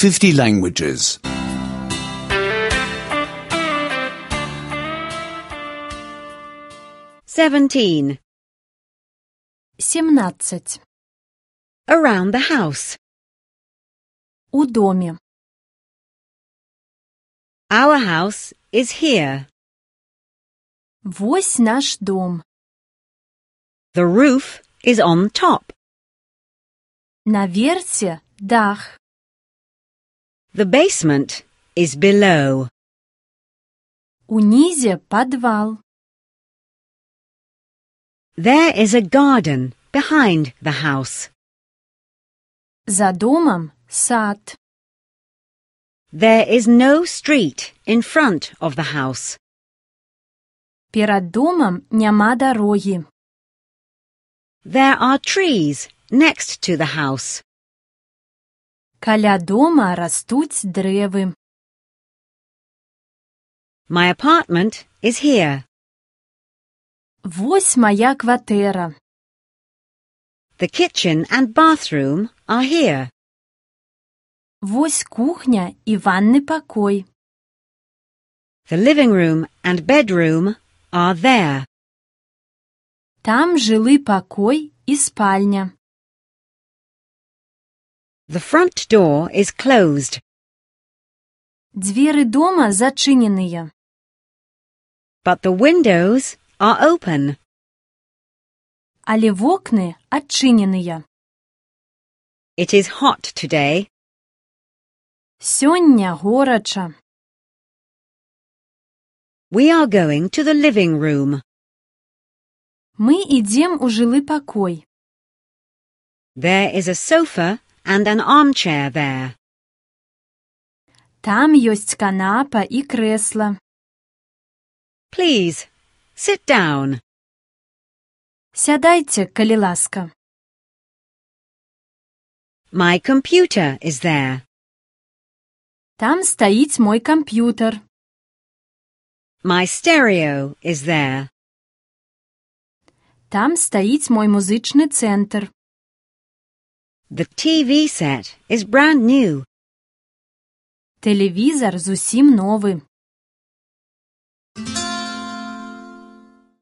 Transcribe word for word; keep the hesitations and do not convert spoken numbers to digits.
fifty languages. Seventeen. семнадцать. Around the house. У доме. Our house is here. Вось наш дом. The roof is on top. На версе дах. The basement is below. Унизе подвал. There is a garden behind the house. За домом сад. There is no street in front of the house. Перед домом нема дороги. There are trees next to the house. Каля дома растуть древи. My apartment is here. Вось моя квартира. The kitchen and bathroom are here. Вось кухня и ванный покой. The living room and bedroom are there. Там жилый покой и спальня. The front door is closed. Двери дома зачиненные. But the windows are open. Але вокны отчиненные. It is hot today. Сёння горача. We are going to the living room. Мы идем у жилый покой. There is a sofa and an armchair there. Там есть канапа и кресло. Please, sit down. Сядайте, коли ласка. My computer is there. Там стоит мой компьютер. My stereo is there. Там стоит мой музычный центр. The T V set is brand new. Телевізор зусім новий.